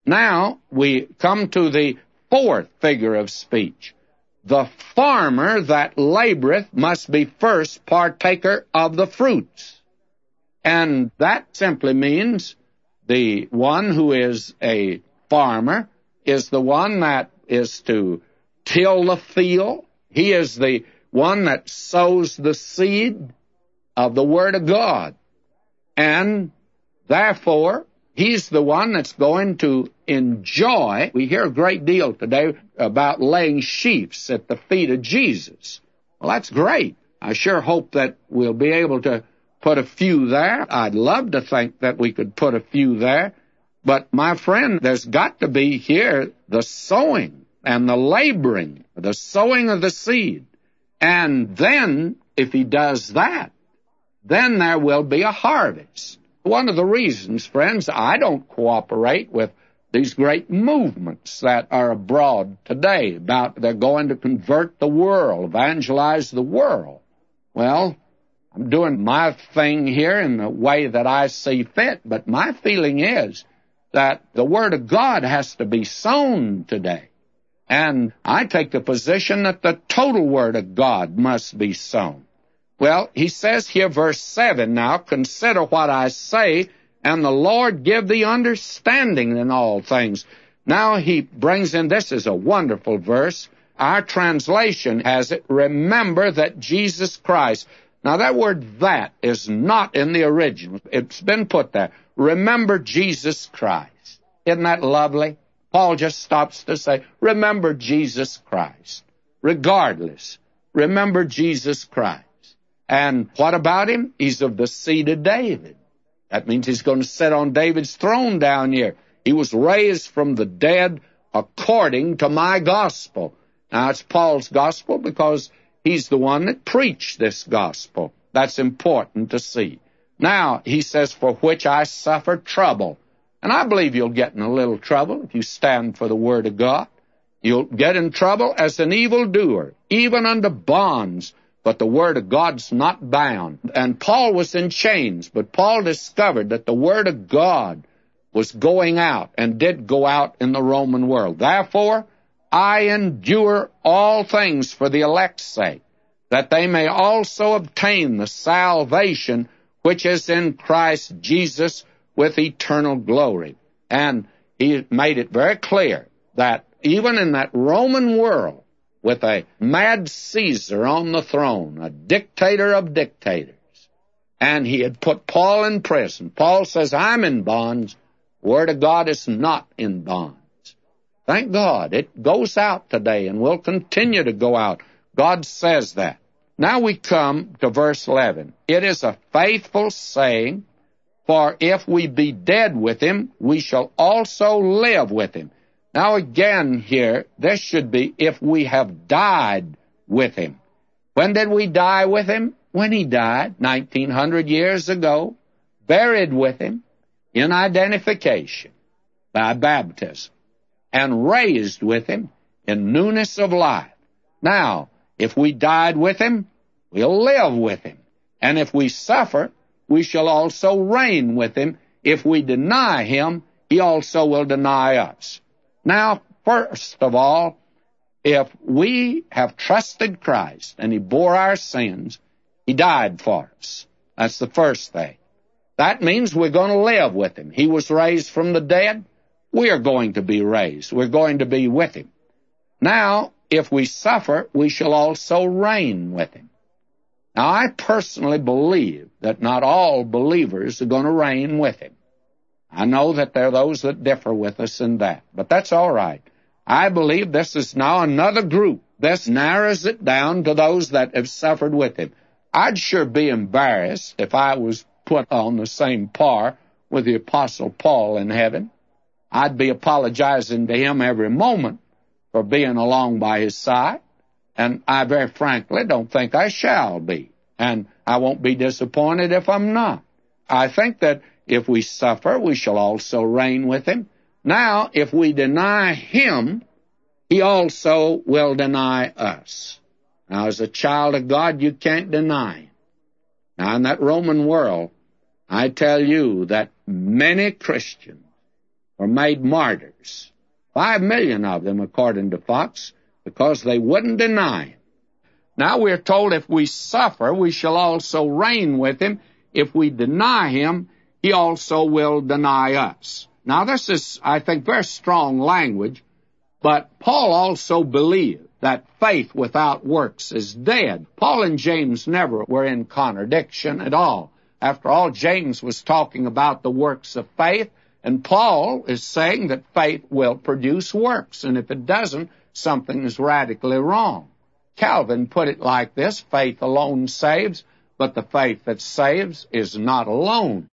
Now we come to the fourth figure of speech. The farmer that laboreth must be first partaker of the fruits. And that simply means the one who is a farmer is the one that is to till the field. He is the one that sows the seed of the Word of God. And therefore, he's the one that's going to enjoy. We hear a great deal today about laying sheaves at the feet of Jesus. Well, that's great. I sure hope that we'll be able to put a few there. I'd love to think that we could put a few there. But, my friend, there's got to be here the sowing and the laboring, the sowing of the seed. And then, if he does that, then there will be a harvest. One of the reasons, friends, I don't cooperate with these great movements that are abroad today about they're going to convert the world, evangelize the world. Well, I'm doing my thing here in the way that I see fit, but my feeling is that the Word of God has to be sown today. And I take the position that the total Word of God must be sown. Well, he says here, verse 7, now, consider what I say, and the Lord give thee understanding in all things. Now he brings in, this is a wonderful verse. Our translation has it, remember that Jesus Christ. Now that word that is not in the original. It's been put there. Remember Jesus Christ. Isn't that lovely? Paul just stops to say, remember Jesus Christ. Regardless, remember Jesus Christ. And what about him? He's of the seed of David. That means he's going to sit on David's throne down here. He was raised from the dead according to my gospel. Now, it's Paul's gospel because he's the one that preached this gospel. That's important to see. Now, he says, for which I suffer trouble. And I believe you'll get in a little trouble if you stand for the Word of God. You'll get in trouble as an evildoer, even unto bonds. But the Word of God's not bound. And Paul was in chains, but Paul discovered that the Word of God was going out and did go out in the Roman world. Therefore, I endure all things for the elect's sake, that they may also obtain the salvation which is in Christ Jesus with eternal glory. And he made it very clear that even in that Roman world, with a mad Caesar on the throne, a dictator of dictators. And he had put Paul in prison. Paul says, I'm in bonds. Word of God is not in bonds. Thank God. It goes out today and will continue to go out. God says that. Now we come to verse 11. It is a faithful saying, for if we be dead with him, we shall also live with him. Now again here, this should be if we have died with him. When did we die with him? When he died, 1900 years ago, buried with him in identification by baptism, and raised with him in newness of life. Now, if we died with him, we'll live with him. And if we suffer, we shall also reign with him. If we deny him, he also will deny us. Now, first of all, if we have trusted Christ and he bore our sins, he died for us. That's the first thing. That means we're going to live with him. He was raised from the dead. We are going to be raised. We're going to be with him. Now, if we suffer, we shall also reign with him. Now, I personally believe that not all believers are going to reign with him. I know that there are those that differ with us in that, but that's all right. I believe this is now another group. This narrows it down to those that have suffered with him. I'd sure be embarrassed if I was put on the same par with the Apostle Paul in heaven. I'd be apologizing to him every moment for being along by his side, and I very frankly don't think I shall be, and I won't be disappointed if I'm not. I think that if we suffer, we shall also reign with him. Now, if we deny him, he also will deny us. Now, as a child of God, you can't deny him. Now, in that Roman world, I tell you that many Christians were made martyrs. 5 million of them, according to Fox, because they wouldn't deny him. Now we're told if we suffer, we shall also reign with him. If we deny him, he also will deny us. Now this is, I think, very strong language, but Paul also believed that faith without works is dead. Paul and James never were in contradiction at all. After all, James was talking about the works of faith, and Paul is saying that faith will produce works, and if it doesn't, something is radically wrong. Calvin put it like this: faith alone saves, but the faith that saves is not alone.